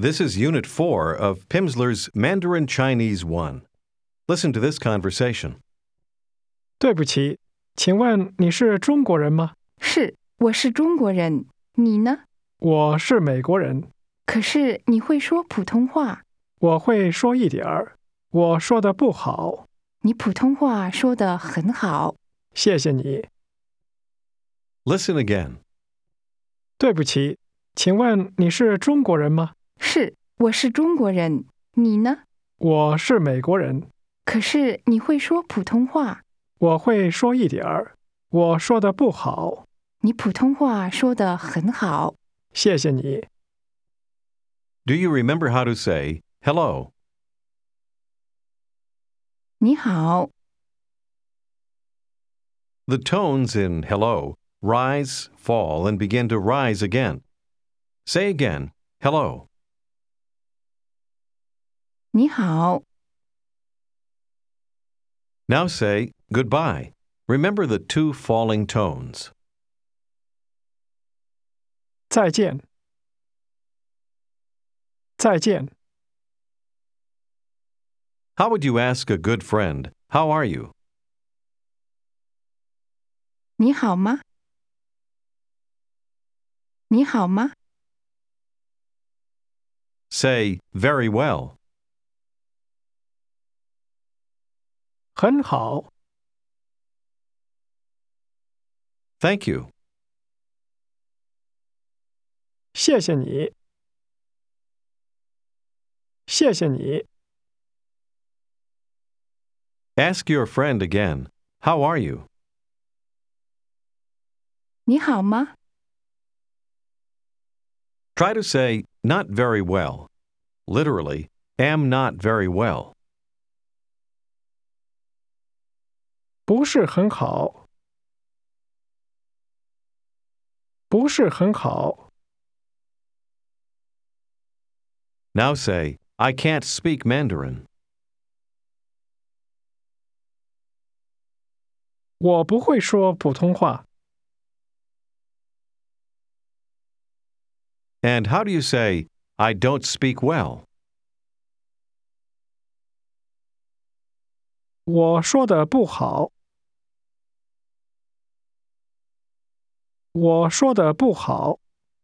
This is Unit 4 of Pimsleur's Mandarin Chinese 1. Listen to this conversation. 对不起，请问你是中国人吗？ 是，我是中国人。你呢？ 我是美国人。 可是你会说普通话。 我会说一点儿，我说的不好。 你普通话说得很好。 谢谢你。 Listen again. 对不起，请问你是中国人吗？ 是，我是中国人。你呢？ 我是美国人。 可是你会说普通话。 我会说一点儿，我说的不好。 你普通话说得很好。 谢谢你。 Do you remember how to say hello? 你好。 The tones in hello rise, fall, and begin to rise again. Say again, hello. 你好。 Now say goodbye. Remember the two falling tones. 再见。再见。 How would you ask a good friend, how are you? 你好吗？你好吗？ Say very well. 很好。 Thank you. 谢谢你。谢谢你。 Ask your friend again, how are you? 你好吗？ Try to say not very well. Literally, am not very well. 不是很好。不是很好。 Now say, I can't speak Mandarin. 我不会说普通话。 And how do you say, I don't speak well? 我说的不好。我说的不好。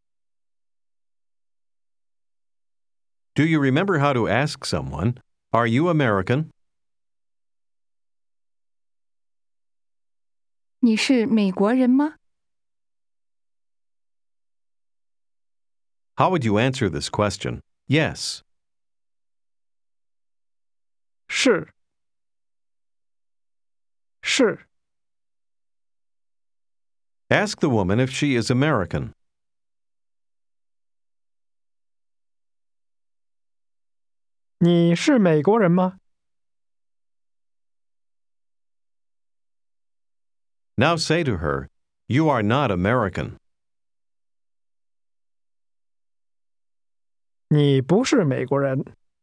Do you remember how to ask someone, are you American? 你是美国人吗？ How would you answer this question? Yes. 是。是。 Ask the woman if she is American. 你是美国人吗？ Now say to her, you are not American. 你不是美国人。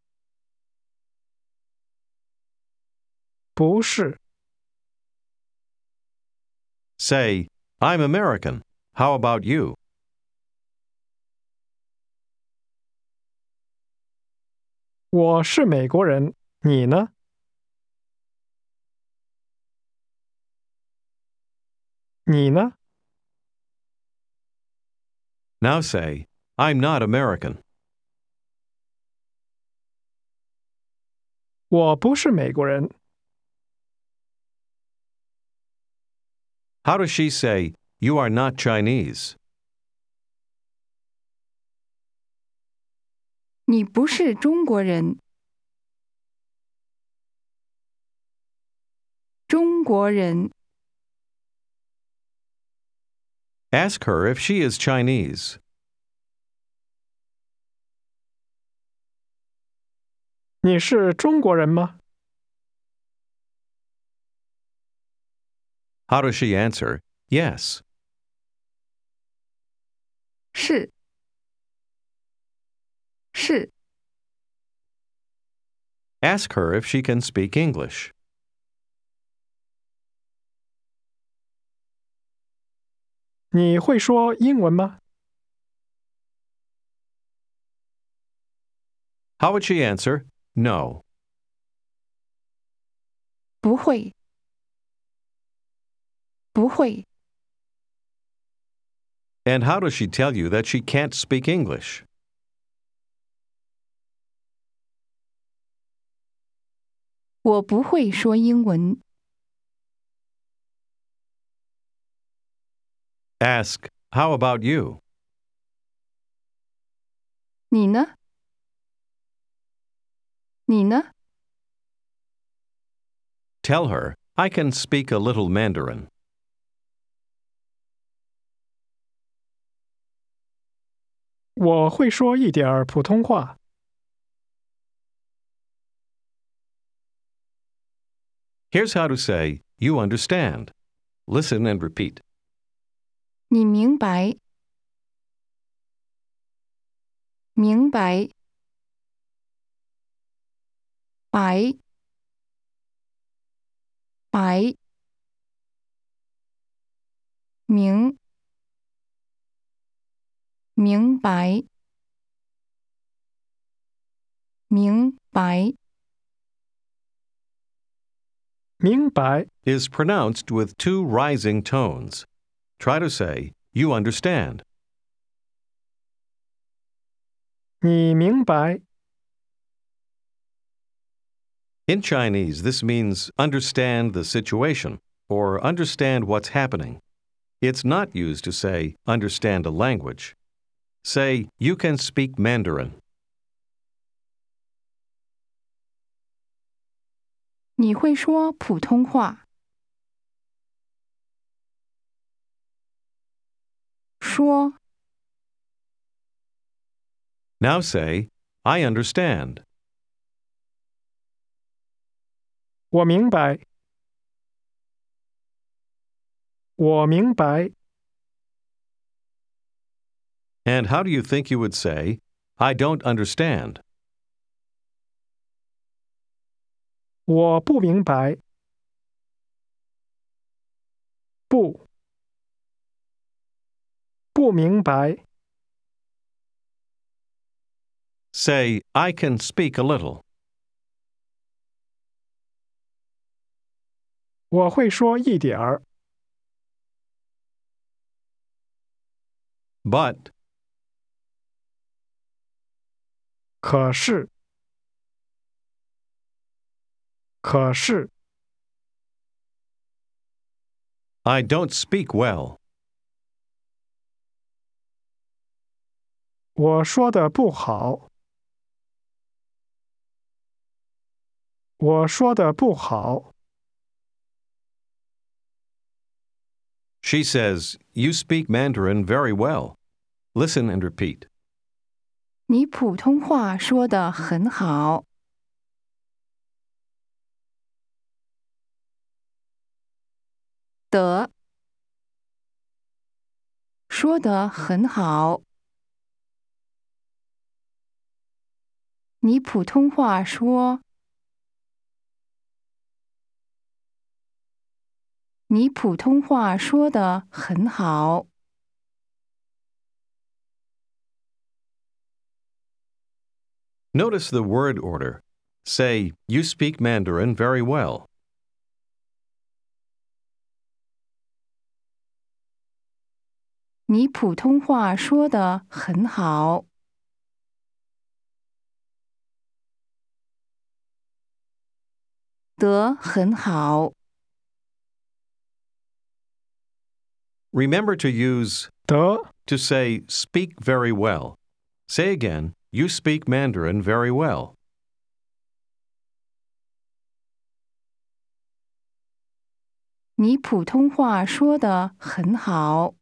不是。 Say, I'm American. How about you? 我是美国人。你呢？你呢？ Now say, I'm not American. 我不是美国人。 How does she say, you are not Chinese? 你不是中国人。中国人。 Ask her if she is Chinese. 你是中国人吗？ How does she answer? Yes. 是。是。 Ask her if she can speak English. 你 你会说英文吗？ How would she answer? No. 不会，不会， And how does she tell you that she can't speak English? 我不会说英文。 Ask, how about you? 你呢？你呢？ Tell her, I can speak a little Mandarin. 我会说一点儿普通话。 Here's how to say, you understand. Listen and repeat. 你明白，明白，白，白，明，明白，明白， 明白， Is pronounced with two rising tones. Try to say, you understand. 你明白， In Chinese, this means understand the situation or understand what's happening. It's not used to say understand a language. Say, you can speak Mandarin. 你会说普通话。说， Now say, I understand. 我明白，我明白， And how do you think you would say, I don't understand? 我不明白，不，不明白， Say, I can speak a little. 我会说一点儿， But, 可是，可是， I don't speak well. 我说的不好，我说的不好， She says, you speak Mandarin very well. Listen and repeat. 你普通话说得很好。的，说得很好。你普通话说，你普通话说得很好。 Notice the word order. Say, you speak Mandarin very well. 你普通话说得很好。得很好。 Remember to use 得， to say speak very well. Say again, you speak Mandarin very well. 你普通话说得很好。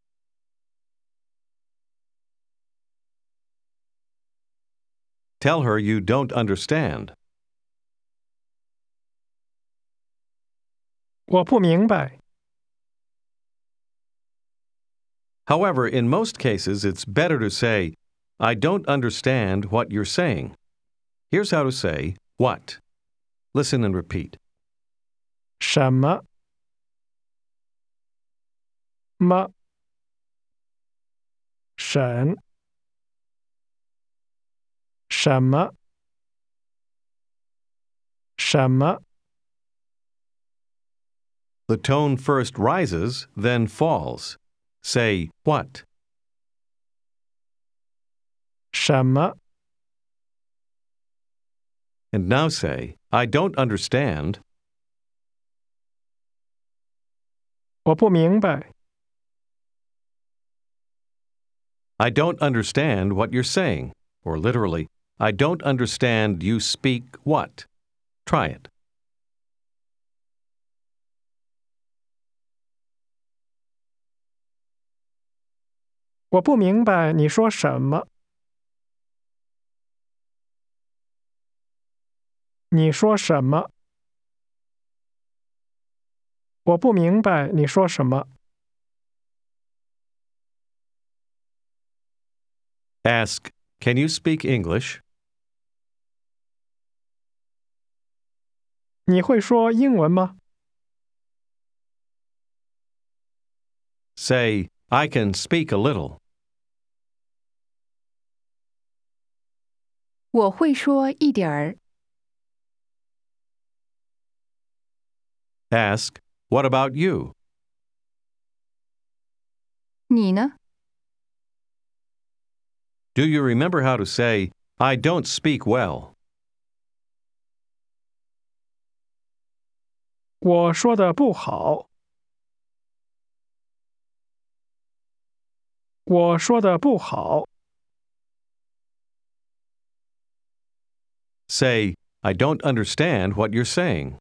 Tell her you don't understand. 我不明白， However, in most cases, it's better to say, I don't understand what you're saying. Here's how to say, what. Listen and repeat. 什么，么，什，什么。 什么？ The tone first rises, then falls. Say what? 什么？ And now say, I don't understand. 我不明白。 I don't understand what you're saying. Or literally, I don't understand you speak what. Try it. 我不明白你说什么。你说什么？我不明白你说什么。 Ask, can you speak English? 你会说英文吗？ Say, I can speak a little. 我会说一点儿。 Ask, what about you? 你呢？ Do you remember how to say, I don't speak well? 我说的不好。我说的不好。 Say, I don't understand what you're saying.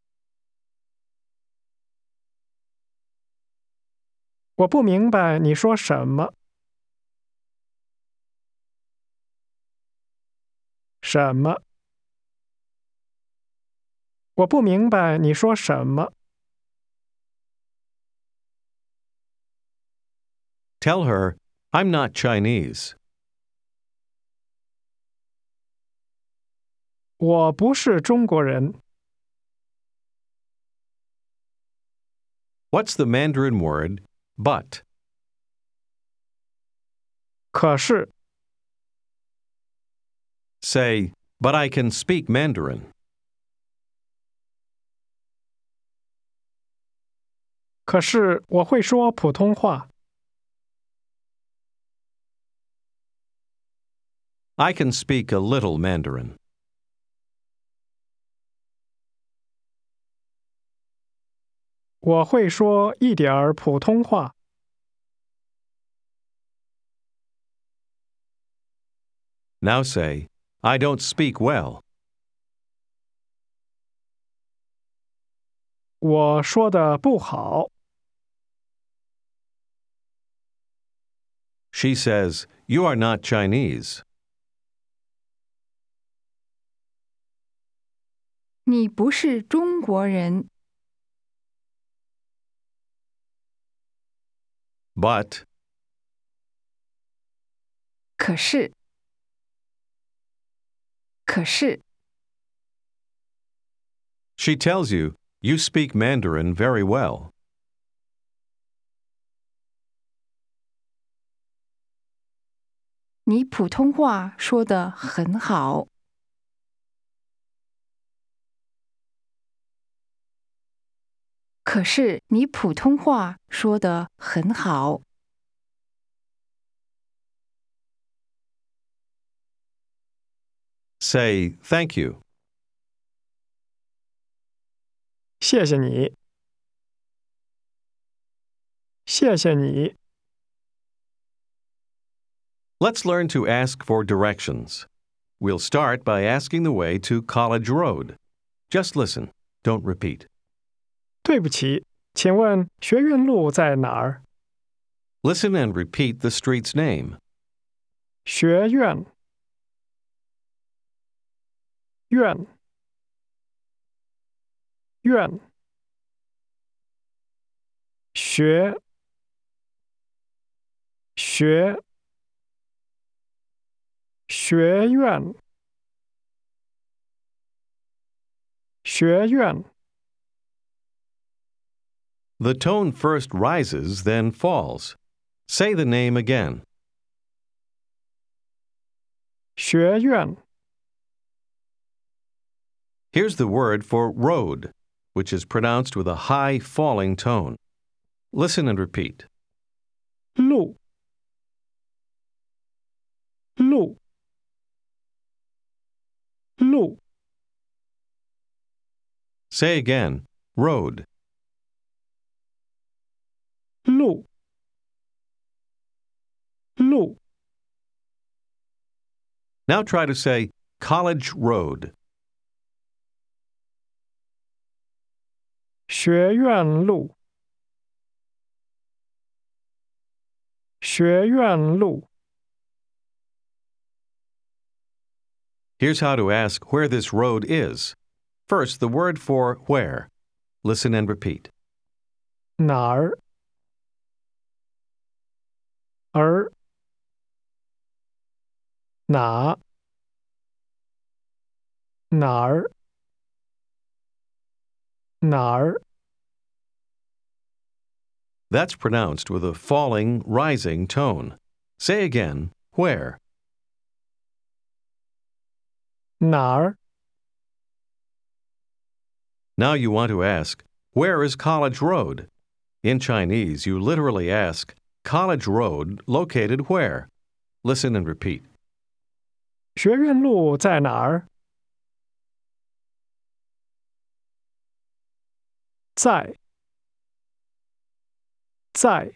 我不明白你说什么。什么？我不明白你说什么。 Tell her, I'm not Chinese. 我不是中国人。 What's the Mandarin word, but? 可是， Say, but I can speak Mandarin. 可是我会说普通话。 I can speak a little Mandarin. 我会说一点儿普通话。 Now say, I don't speak well. 我说的不好。 She says, you are not Chinese. 你不是中国人。 But, 可是，可是， she tells you, you speak Mandarin very well. 你普通话说得很好。可是你普通话说得很好。 Say, thank you. 谢谢你。谢谢你。 Let's learn to ask for directions. We'll start by asking the way to College Road. Just listen. Don't repeat. 对不起，请问学院路在哪儿？ Listen and repeat the street's name. 学院。院。院。学。学。学院。学院。 The tone first rises, then falls. Say the name again. 学院。 Here's the word for road, which is pronounced with a high falling tone. Listen and repeat. 路路路 Say again, road. 路路 Now try to say College Road. 学院路学院路 Here's how to ask where this road is. First, the word for where. Listen and repeat. 哪儿儿哪哪儿哪儿 That's pronounced with a falling, rising tone. Say again, where. 哪儿 Now you want to ask, where is College Road? In Chinese, you literally ask, College Road located where? Listen and repeat. 学院路在哪儿？在在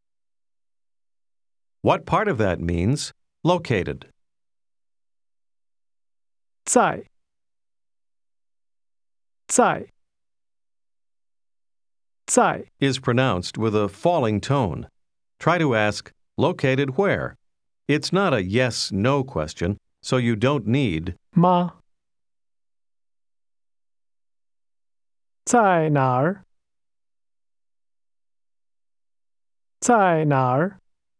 What part of that means located? 在在在 Is pronounced with a falling tone. Try to ask, located where? It's not a yes-no question, so you don't need 吗？在哪儿？在哪儿？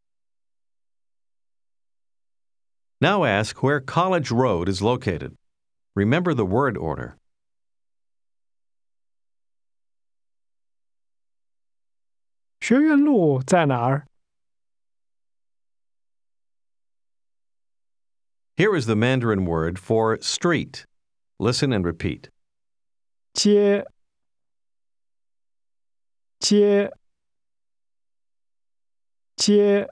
Now ask where College Road is located. Remember the word order. 学院路在哪儿？ Here is the Mandarin word for street. Listen and repeat. 街街街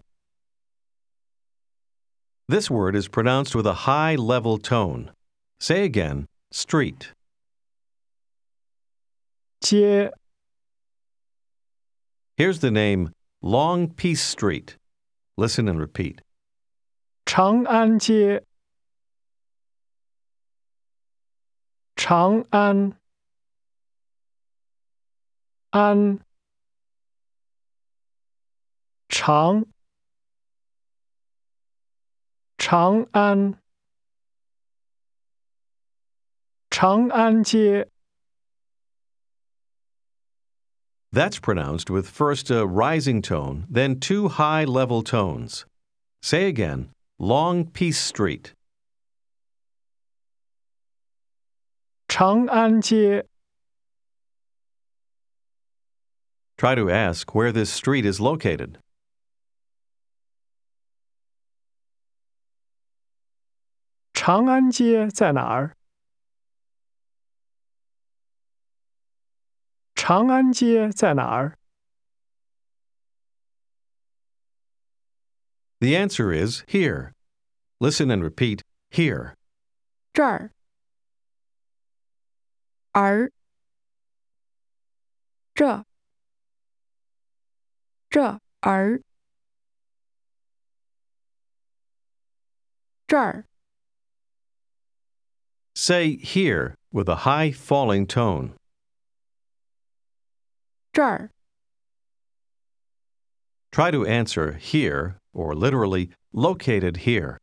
This word is pronounced with a high level tone. Say again, street. 街 Here's the name Long Peace Street. Listen and repeat. 长安街长安安长长安长安街 That's pronounced with first a rising tone, then two high level tones. Say again, Long Peace Street. 长安街 Try to ask where this street is located. 长安街在哪儿？长安街在哪儿？ The answer is here. Listen and repeat, here. 这儿儿这儿这儿 Say here with a high falling tone. 这儿 Try to answer here, or literally located here.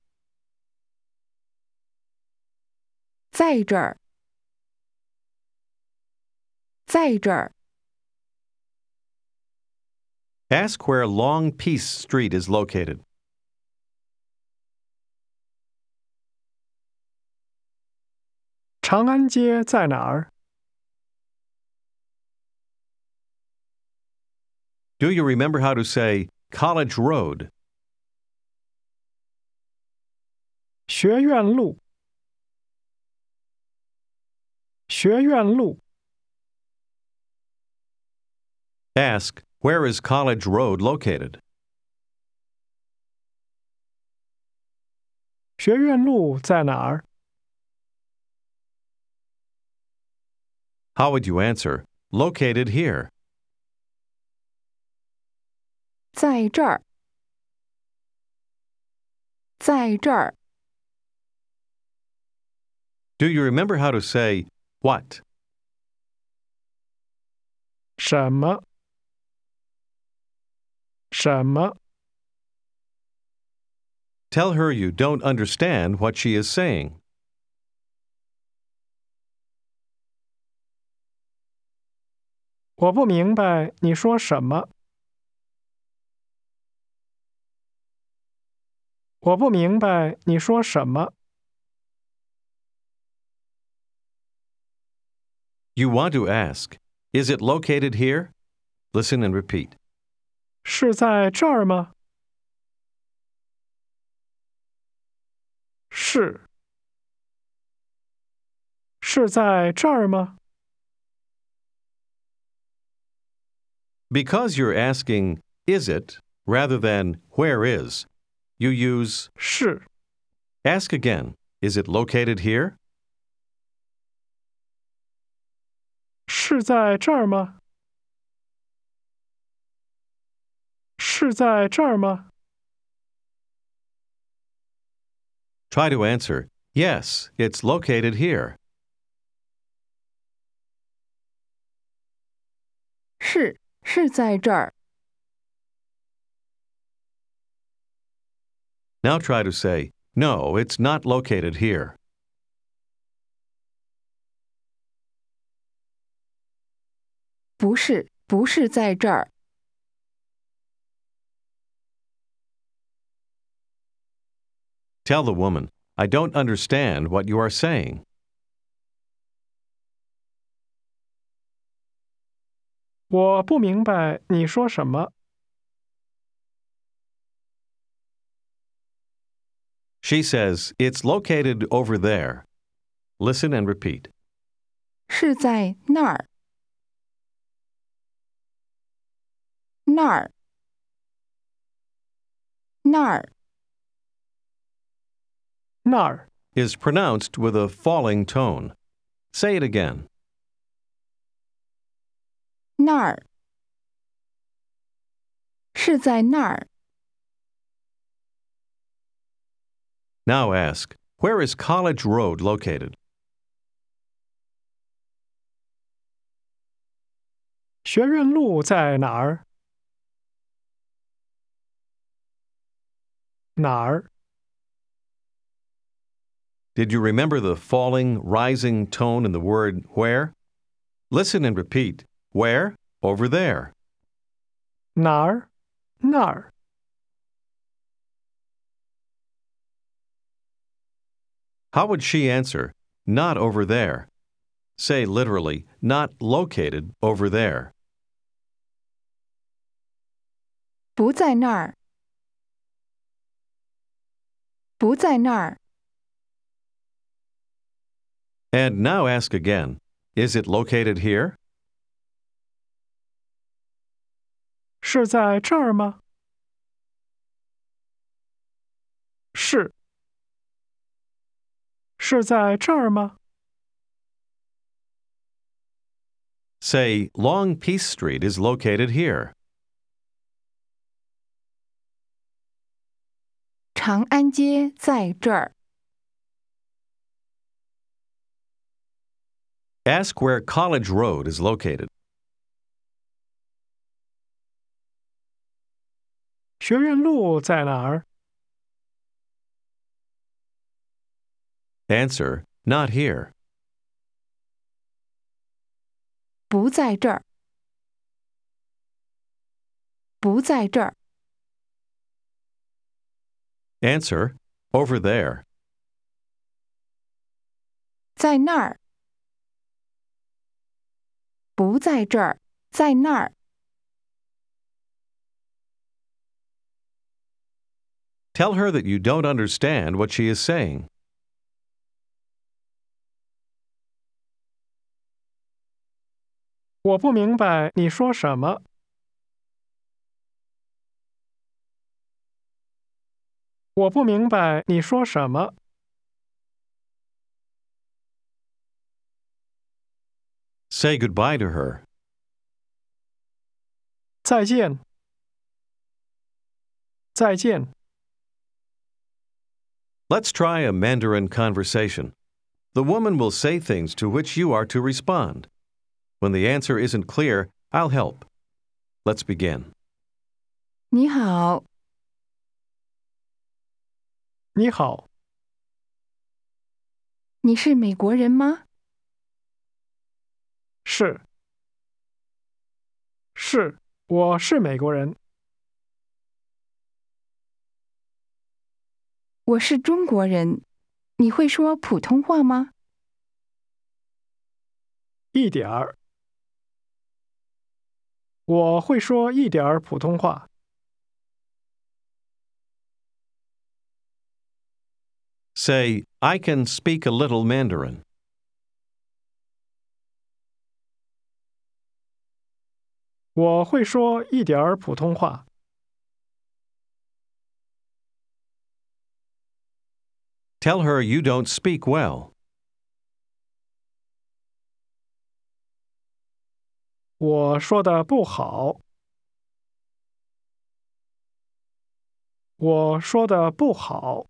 在这儿在这儿 Ask where Long Peace Street is located. 长安街在哪儿？ Do you remember how to say College Road? 学院路学院路， Ask, where is College Road located? 学院路在哪儿？ How would you answer, located here? 在这儿，在这儿， Do you remember how to say, what? 什么？什么？ Tell her you don't understand what she is saying. 我不明白你说什么。我不明白你说什么。 You want to ask, is it located here? Listen and repeat. 是在这儿吗？是。是在这儿吗？ Because you're asking, is it, rather than where is, you use, 是。 ask again, is it located here? 是在这儿吗？是在这儿吗？ Try to answer, yes, it's located here. 是在这儿。 Now try to say, no, it's not located here. 不是在这儿。 Tell the woman, I don't understand what you are saying. 我不明白你说什么。 She says, it's located over there. Listen and repeat. 是在那儿，那儿，那儿， 那儿， Is pronounced with a falling tone. Say it again. 那儿，是在那儿。 Now ask, where is College Road located? 学院路在哪儿？哪儿？ Did you remember the falling, rising tone in the word where? Listen and repeat. Where? Over there. 哪儿？那儿。 How would she answer? Not over there. Say literally, not located over there. 不在那儿，不在那儿。 And now ask again. Is it located here? 是在这儿吗？是。是在这儿吗？ Say, Long Peace Street is located here. 长安街在这儿。 Ask where College Road is located. 学院路在哪儿？ Answer, not here. 不在这儿，不在这儿。 Answer, over there. 在那儿，不在这儿，在那儿。 Tell her that you don't understand what she is saying. 我不明白你说什么。我不明白你说什么。 Say goodbye to her. 再见。再见。 Let's try a Mandarin conversation. The woman will say things to which you are to respond. When the answer isn't clear, I'll help. Let's begin. 你好， 你好， 你是美国人吗？ 是，我是美国人。 我是中国人。你会说普通话吗？ 一点儿。我会说一点儿普通话。 Say, I can speak a little Mandarin. 我会说一点儿普通话。 Tell her you don't speak well. 我说的不好。我说的不好。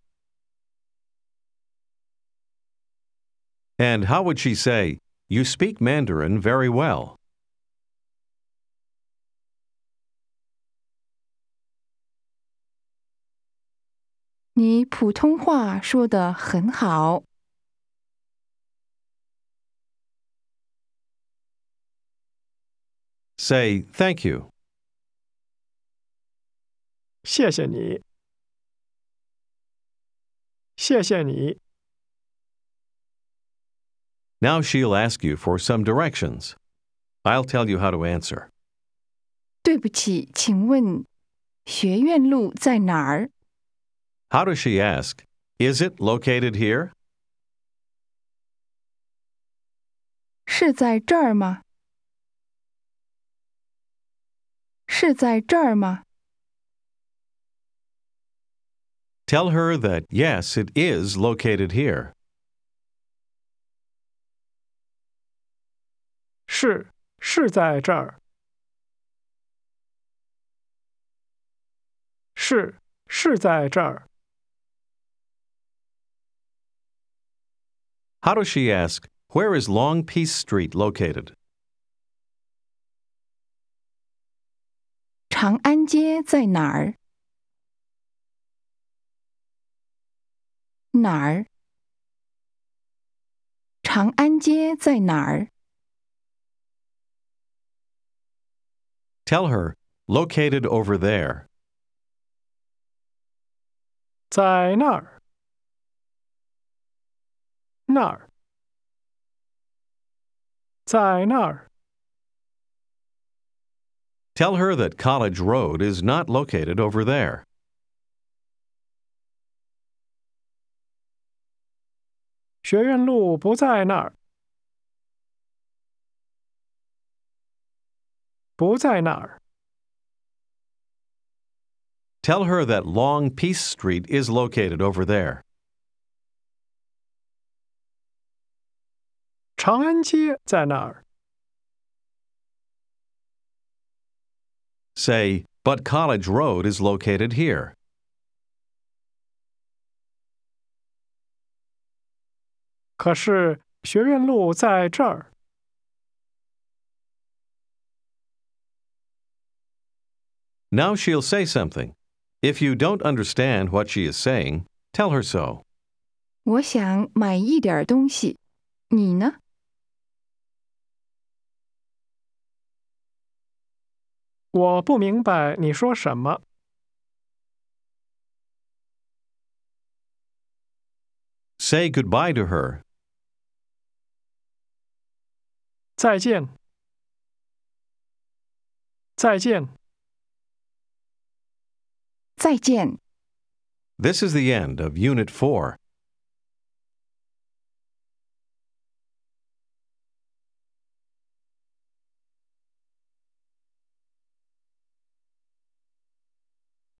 And how would she say, You speak Mandarin very well? 你普通话说得很好。 Say, Thank you. 谢谢你。谢谢你。 Now she'll ask you for some directions. I'll tell you how to answer. 对不起，请问学院路在哪儿？ How does she ask? Is it located here? 是在这儿吗？是在这儿吗？ Tell her that yes, it is located here. 是在这儿。是在这儿。 How does she ask, Where is Long Peace Street located? 长安街在哪儿？哪儿？长安街在哪儿？ Tell her, Located over there. 在那儿。那儿。在那儿。 Tell her that College Road is not located over there. 学院路不在那儿。不在那儿。 Tell her that Long Peace Street is located over there. 长安街在那儿。 Say, But College Road is located here. 可是学院路在这儿。 Now she'll say something. If you don't understand what she is saying, tell her so. 我想买一点东西，你呢？ 我不明白你说什么。 Say goodbye to her. 再见。再见。 再见。 This is the end of Unit 4.